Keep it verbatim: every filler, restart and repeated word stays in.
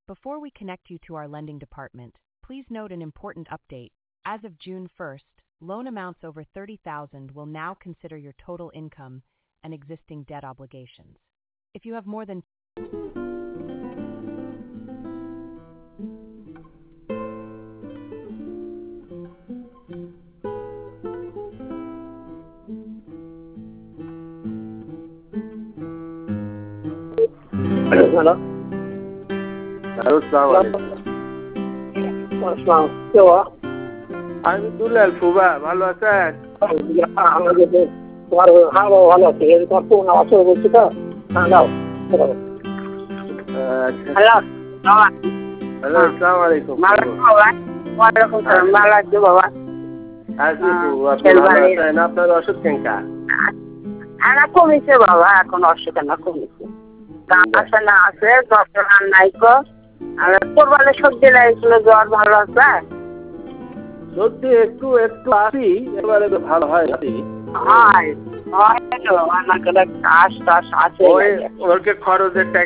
Before we connect you to our lending department, please note an important update. As of June first, loan amounts over thirty thousand dollars will now consider your total income and existing debt obligations. If you have more than hello hello, আসসালামু আলাইকুম। আসসালাম, কে বাবা? আমি দুলাল ফুবা, ভালো আছেন? আমাদের তোমার হ্যাঁ বাবা ভালো আছে। এই তোমার ফোন আওয়াজ করে বলছি তো, হ্যাঁ দাও। হ্যালো, হ্যালো বাবা, হ্যালো, আসসালামু আলাইকুম। ভালো আছো বাবা? ওয়ালাইকুম সালাম, ভালো আছো বাবা? আছি ফুবু, আপনি ভালো আছেন? আপনার অসুখ কেনকা? না কমেছে বাবা, এখন অসুখ না কমেছে। কাম আছে না আছে, ডক্টর আর নাই কো। আর কোরবানে সর্দি লাগছিল, জ্বর ভালো আছে? সর্দি একটু একটু আসি, এবারে তো ভালো হয় নাকি? হয় হয় তো, আমার কাছে কাশ টাশ আছে। ওই ওরকে খরচের টাকা